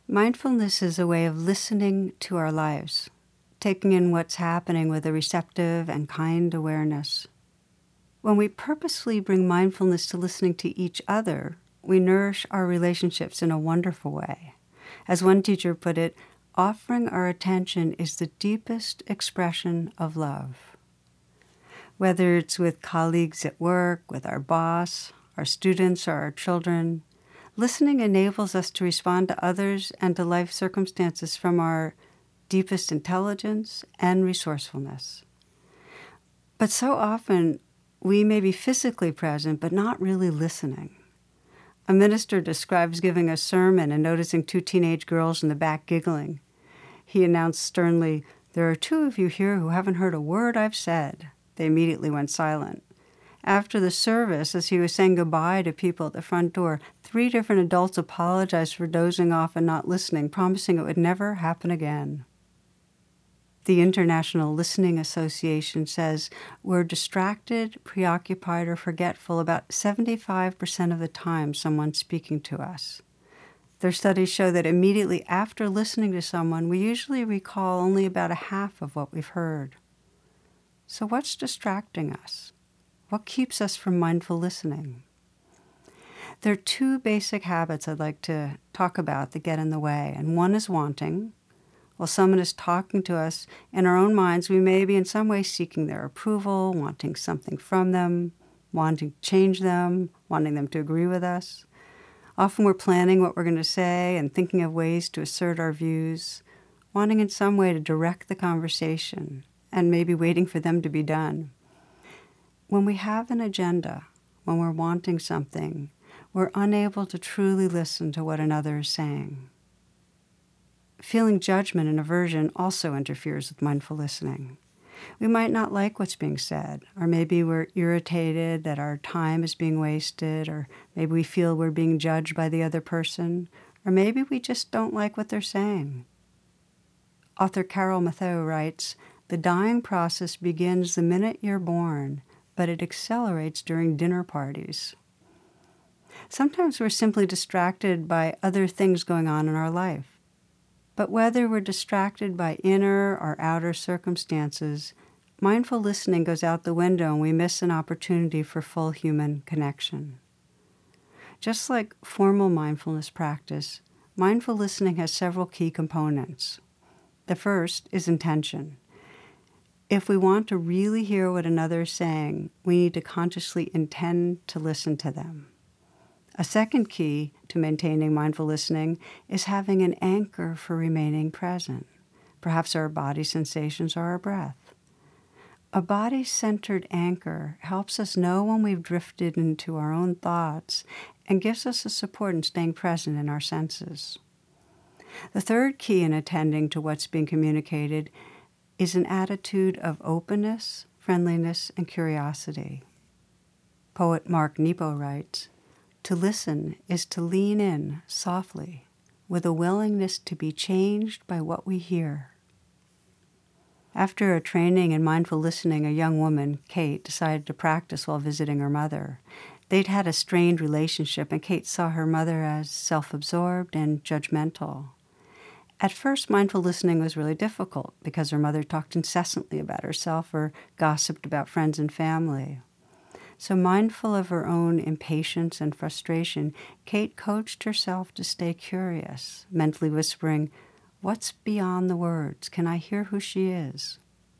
Mindfulness is a way of listening to our lives, taking in what's happening with a receptive and kind awareness. When we purposefully bring mindfulness to listening to each other, we nourish our relationships in a wonderful way. As one teacher put it, offering our attention is the deepest expression of love. Whether it's with colleagues at work, with our boss, our students, or our children, listening enables us to respond to others and to life circumstances from our deepest intelligence and resourcefulness. But so often, we may be physically present, but not really listening. A minister describes giving a sermon and noticing two teenage girls in the back giggling. He announced sternly, "There are two of you here who haven't heard a word I've said." They immediately went silent. After the service, as he was saying goodbye to people at the front door, 3 different adults apologized for dozing off and not listening, promising it would never happen again. The International Listening Association says we're distracted, preoccupied, or forgetful about 75% of the time someone's speaking to us. Their studies show that immediately after listening to someone, we usually recall only about a half of what we've heard. So what's distracting us? What keeps us from mindful listening? There are 2 basic habits I'd like to talk about that get in the way, and one is wanting. While someone is talking to us, in our own minds, we may be in some way seeking their approval, wanting something from them, wanting to change them, wanting them to agree with us. Often we're planning what we're going to say and thinking of ways to assert our views, wanting in some way to direct the conversation, and maybe waiting for them to be done. When we have an agenda, when we're wanting something, we're unable to truly listen to what another is saying. Feeling judgment and aversion also interferes with mindful listening. We might not like what's being said, or maybe we're irritated that our time is being wasted, or maybe we feel we're being judged by the other person, or maybe we just don't like what they're saying. Author Carol Matheu writes, "The dying process begins the minute you're born, but it accelerates during dinner parties." Sometimes we're simply distracted by other things going on in our life. But whether we're distracted by inner or outer circumstances, mindful listening goes out the window and we miss an opportunity for full human connection. Just like formal mindfulness practice, mindful listening has several key components. The first is intention. If we want to really hear what another is saying, we need to consciously intend to listen to them. A second key to maintaining mindful listening is having an anchor for remaining present, perhaps our body sensations or our breath. A body-centered anchor helps us know when we've drifted into our own thoughts and gives us a support in staying present in our senses. The third key in attending to what's being communicated is an attitude of openness, friendliness, and curiosity. Poet Mark Nepo writes, "To listen is to lean in softly with a willingness to be changed by what we hear." After a training in mindful listening, a young woman, Kate, decided to practice while visiting her mother. They'd had a strained relationship, and Kate saw her mother as self-absorbed and judgmental. At first, mindful listening was really difficult because her mother talked incessantly about herself or gossiped about friends and family. So mindful of her own impatience and frustration, Kate coached herself to stay curious, mentally whispering, "What's beyond the words? Can I hear who she is?"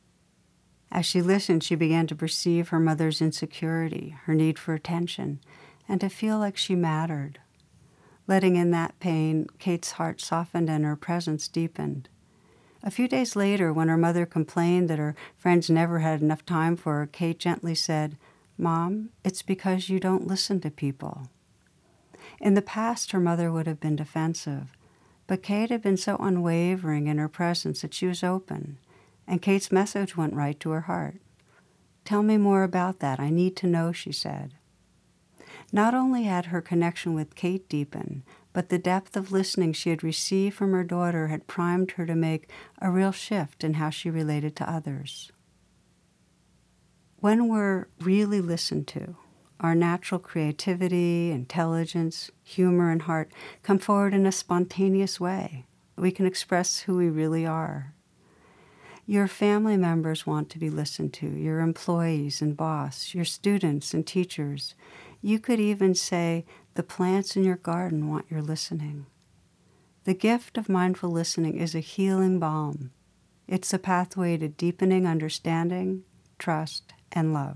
As she listened, she began to perceive her mother's insecurity, her need for attention, and to feel like she mattered. Letting in that pain, Kate's heart softened and her presence deepened. A few days later, when her mother complained that her friends never had enough time for her, Kate gently said, "Mom, it's because you don't listen to people." In the past, her mother would have been defensive, but Kate had been so unwavering in her presence that she was open, and Kate's message went right to her heart. "Tell me more about that. I need to know," she said. Not only had her connection with Kate deepened, but the depth of listening she had received from her daughter had primed her to make a real shift in how she related to others. When we're really listened to, Our natural creativity, intelligence, humor, and heart come forward in a spontaneous way. We can express who we really are. Your family members want to be listened to, your employees and boss, your students and teachers. You could even say the plants in your garden want your listening. The gift of mindful listening is a healing balm. It's a pathway to deepening understanding, trust, and love.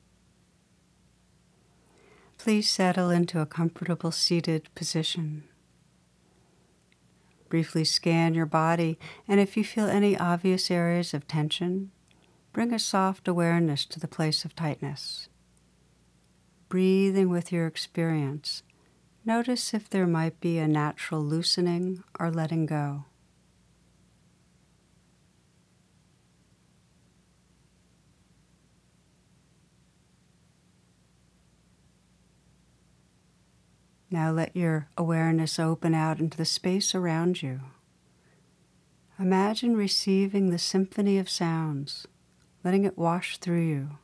Please settle into a comfortable seated position. Briefly scan your body, and if you feel any obvious areas of tension, bring a soft awareness to the place of tightness. Breathing with your experience, notice if there might be a natural loosening or letting go. Now let your awareness open out into the space around you. Imagine receiving the symphony of sounds, letting it wash through you.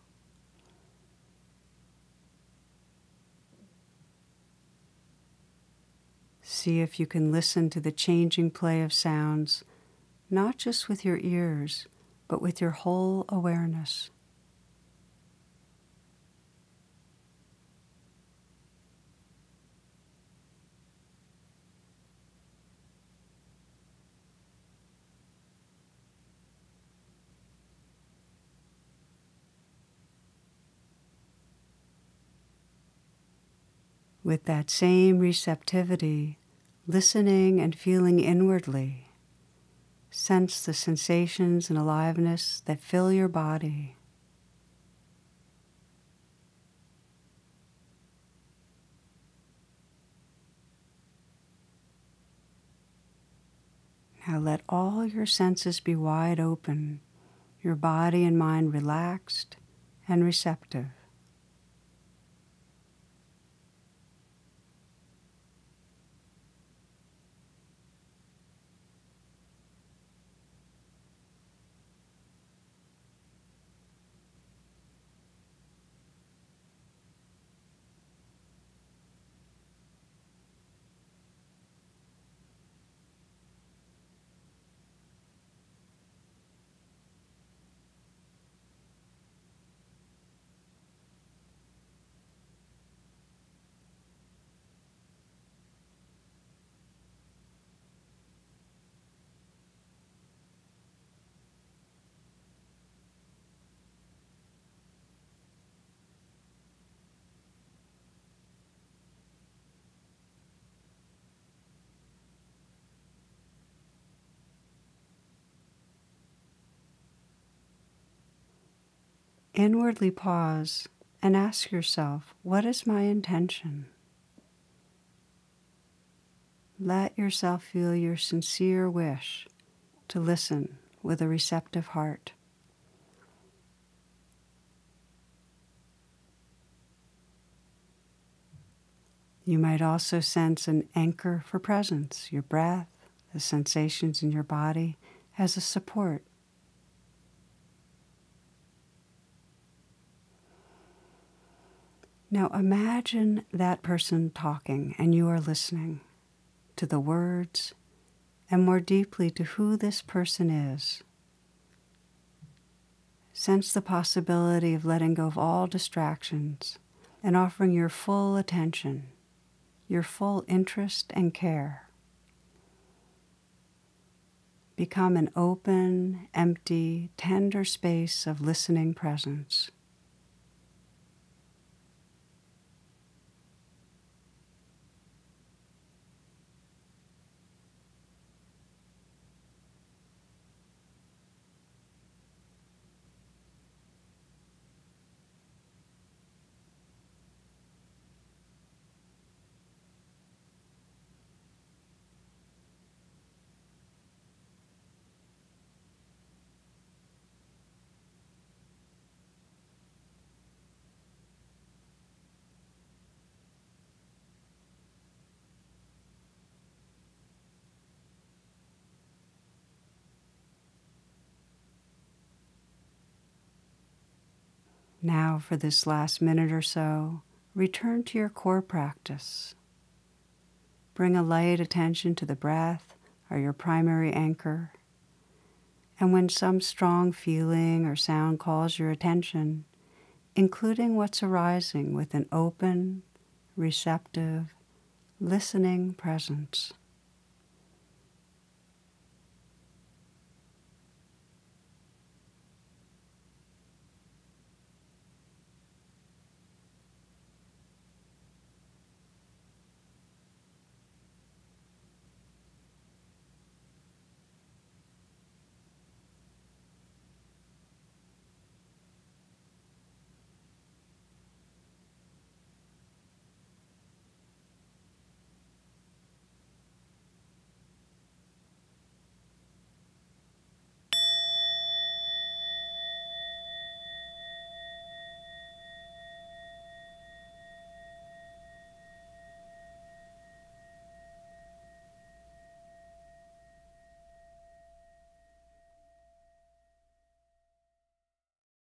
See if you can listen to the changing play of sounds, not just with your ears, but with your whole awareness. With that same receptivity, listening and feeling inwardly, sense the sensations and aliveness that fill your body. Now let all your senses be wide open, your body and mind relaxed and receptive. Inwardly pause and ask yourself, what is my intention? Let yourself feel your sincere wish to listen with a receptive heart. You might also sense an anchor for presence, your breath, the sensations in your body as a support. Now imagine that person talking and you are listening to the words and more deeply to who this person is. Sense the possibility of letting go of all distractions and offering your full attention, your full interest and care. Become an open, empty, tender space of listening presence. Now for this last minute or so, return to your core practice. Bring a light attention to the breath or your primary anchor. And when some strong feeling or sound calls your attention, including what's arising with an open, receptive, listening presence.